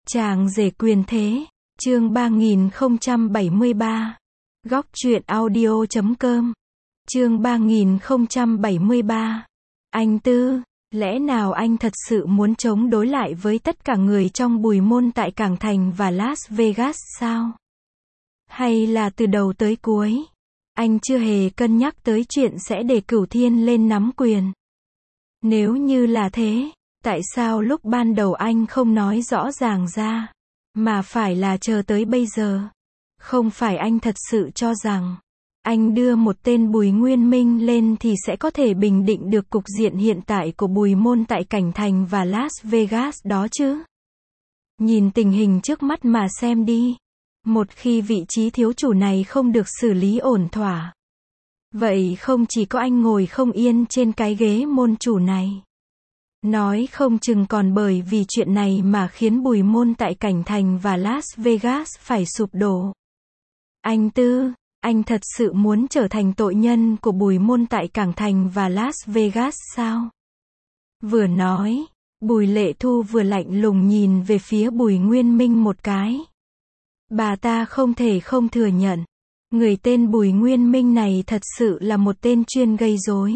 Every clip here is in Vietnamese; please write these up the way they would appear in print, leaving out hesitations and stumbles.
Chàng rể quyền thế, chương 3073. Góc truyện audio.com. Chương 3073. Anh Tư, lẽ nào anh thật sự muốn chống đối lại với tất cả người trong Bùi Môn tại Cảng Thành và Las Vegas sao? Hay là từ đầu tới cuối, anh chưa hề cân nhắc tới chuyện sẽ để Cửu Thiên lên nắm quyền? Nếu như là thế, tại sao lúc ban đầu anh không nói rõ ràng ra, mà phải là chờ tới bây giờ? Không phải anh thật sự cho rằng, anh đưa một tên Bùi Nguyên Minh lên thì sẽ có thể bình định được cục diện hiện tại của Bùi Môn tại Cảnh Thành và Las Vegas đó chứ? Nhìn tình hình trước mắt mà xem đi. Một khi vị trí thiếu chủ này không được xử lý ổn thỏa, vậy không chỉ có anh ngồi không yên trên cái ghế môn chủ này. Nói không chừng còn bởi vì chuyện này mà khiến Bùi Môn tại Cảnh Thành và Las Vegas phải sụp đổ. Anh Tư, anh thật sự muốn trở thành tội nhân của Bùi Môn tại Cảng Thành và Las Vegas sao? Vừa nói, Bùi Lệ Thu vừa lạnh lùng nhìn về phía Bùi Nguyên Minh một cái. Bà ta không thể không thừa nhận, người tên Bùi Nguyên Minh này thật sự là một tên chuyên gây rối.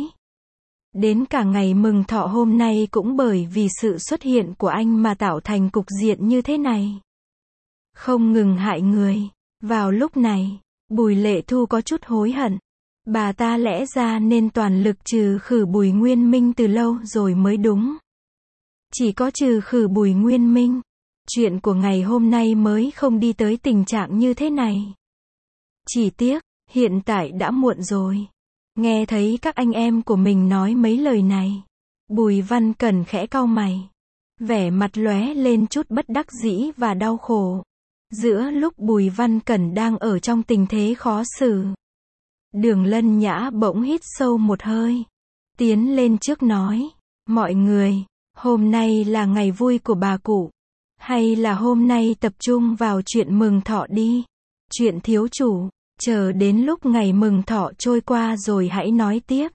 Đến cả ngày mừng thọ hôm nay cũng bởi vì sự xuất hiện của anh mà tạo thành cục diện như thế này. Không ngừng hại người. Vào lúc này, Bùi Lệ Thu có chút hối hận. Bà ta lẽ ra nên toàn lực trừ khử Bùi Nguyên Minh từ lâu rồi mới đúng. Chỉ có trừ khử Bùi Nguyên Minh, chuyện của ngày hôm nay mới không đi tới tình trạng như thế này. Chỉ tiếc, hiện tại đã muộn rồi. Nghe thấy các anh em của mình nói mấy lời này, Bùi Văn Cẩn khẽ cau mày, vẻ mặt lóe lên chút bất đắc dĩ và đau khổ. Giữa lúc Bùi Văn Cẩn đang ở trong tình thế khó xử, Đường Lân Nhã bỗng hít sâu một hơi, tiến lên trước nói, mọi người, hôm nay là ngày vui của bà cụ, hay là hôm nay tập trung vào chuyện mừng thọ đi, chuyện thiếu chủ, chờ đến lúc ngày mừng thọ trôi qua rồi hãy nói tiếp.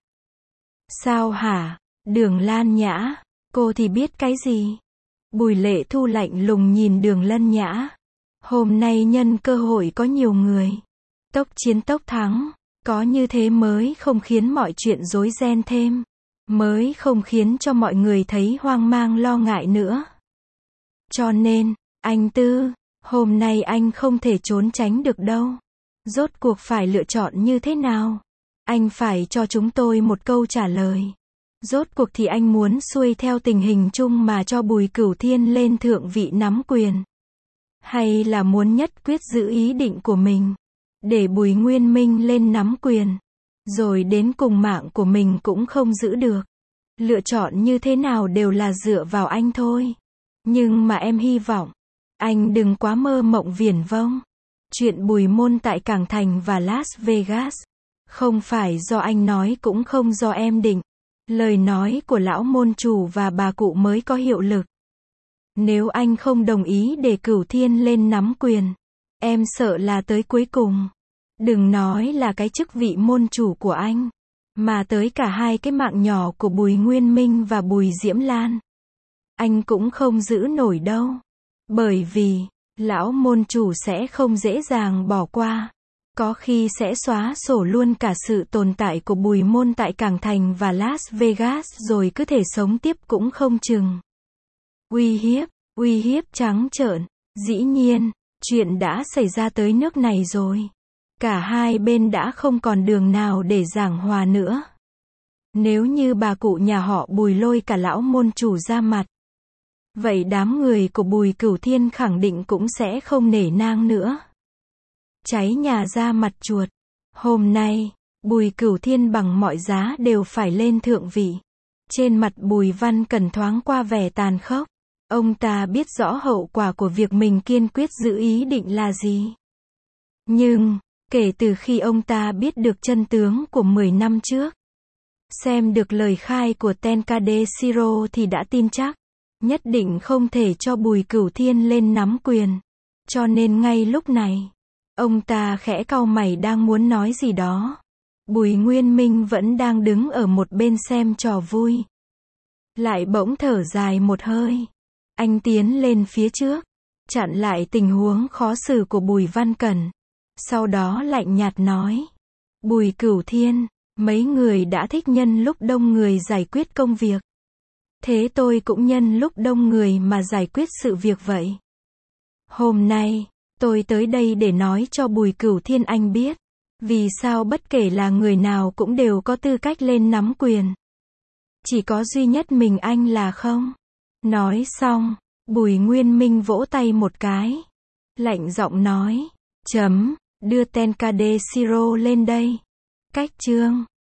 Sao hả, Đường Lan Nhã, cô thì biết cái gì? Bùi Lệ Thu lạnh lùng nhìn Đường Lân Nhã. Hôm nay nhân cơ hội có nhiều người, tốc chiến tốc thắng, có như thế mới không khiến mọi chuyện rối ren thêm, mới không khiến cho mọi người thấy hoang mang lo ngại nữa. Cho nên, anh Tư, hôm nay anh không thể trốn tránh được đâu. Rốt cuộc phải lựa chọn như thế nào? Anh phải cho chúng tôi một câu trả lời. Rốt cuộc thì anh muốn xuôi theo tình hình chung mà cho Bùi Cửu Thiên lên thượng vị nắm quyền, hay là muốn nhất quyết giữ ý định của mình, để Bùi Nguyên Minh lên nắm quyền, rồi đến cùng mạng của mình cũng không giữ được? Lựa chọn như thế nào đều là dựa vào anh thôi. Nhưng mà em hy vọng, anh đừng quá mơ mộng viển vông. Chuyện Bùi Môn tại Cảng Thành và Las Vegas, không phải do anh nói cũng không do em định. Lời nói của lão môn chủ và bà cụ mới có hiệu lực. Nếu anh không đồng ý để Cửu Thiên lên nắm quyền, em sợ là tới cuối cùng, đừng nói là cái chức vị môn chủ của anh, mà tới cả hai cái mạng nhỏ của Bùi Nguyên Minh và Bùi Diễm Lan, anh cũng không giữ nổi đâu. Bởi vì, lão môn chủ sẽ không dễ dàng bỏ qua, có khi sẽ xóa sổ luôn cả sự tồn tại của Bùi Môn tại Cảng Thành và Las Vegas rồi cứ thể sống tiếp cũng không chừng. Uy hiếp trắng trợn, dĩ nhiên, chuyện đã xảy ra tới nước này rồi. Cả hai bên đã không còn đường nào để giảng hòa nữa. Nếu như bà cụ nhà họ Bùi lôi cả lão môn chủ ra mặt, vậy đám người của Bùi Cửu Thiên khẳng định cũng sẽ không nể nang nữa. Cháy nhà ra mặt chuột. Hôm nay, Bùi Cửu Thiên bằng mọi giá đều phải lên thượng vị. Trên mặt Bùi Văn Cẩn thoáng qua vẻ tàn khốc. Ông ta biết rõ hậu quả của việc mình kiên quyết giữ ý định là gì. Nhưng, kể từ khi ông ta biết được chân tướng của 10 năm trước, xem được lời khai của Tenkade Shiro thì đã tin chắc, nhất định không thể cho Bùi Cửu Thiên lên nắm quyền. Cho nên ngay lúc này, ông ta khẽ cau mày đang muốn nói gì đó. Bùi Nguyên Minh vẫn đang đứng ở một bên xem trò vui. Lại bỗng thở dài một hơi. Anh tiến lên phía trước, chặn lại tình huống khó xử của Bùi Văn Cẩn. Sau đó lạnh nhạt nói. Bùi Cửu Thiên, mấy người đã thích nhân lúc đông người giải quyết công việc. Thế tôi cũng nhân lúc đông người mà giải quyết sự việc vậy. Hôm nay, tôi tới đây để nói cho Bùi Cửu Thiên anh biết. Vì sao bất kể là người nào cũng đều có tư cách lên nắm quyền. Chỉ có duy nhất mình anh là không. Nói xong, Bùi Nguyên Minh vỗ tay một cái. Lạnh giọng nói. Chấm, đưa Tenkade Shiro lên đây. Cách chương.